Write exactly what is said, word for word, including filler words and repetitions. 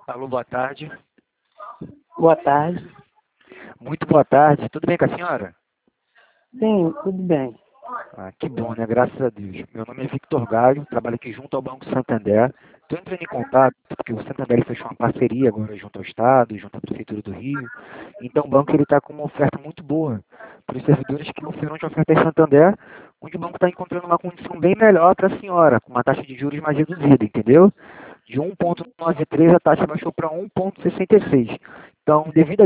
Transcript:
Alô, boa tarde. Boa tarde. Muito boa tarde. Tudo bem com a senhora? Sim, tudo bem. Ah, que bom, né? Graças a Deus. Meu nome é Victor Galho, trabalho aqui junto ao Banco Santander. Estou entrando em contato porque o Santander ele fechou uma parceria agora junto ao Estado, junto à Prefeitura do Rio. Então o banco está com uma oferta muito boa para os servidores que oferam de oferta em Santander, onde o banco está encontrando uma condição bem melhor para a senhora, com uma taxa de juros mais reduzida, entendeu? De um vírgula noventa e três a taxa baixou para um vírgula sessenta e seis. Então, devido a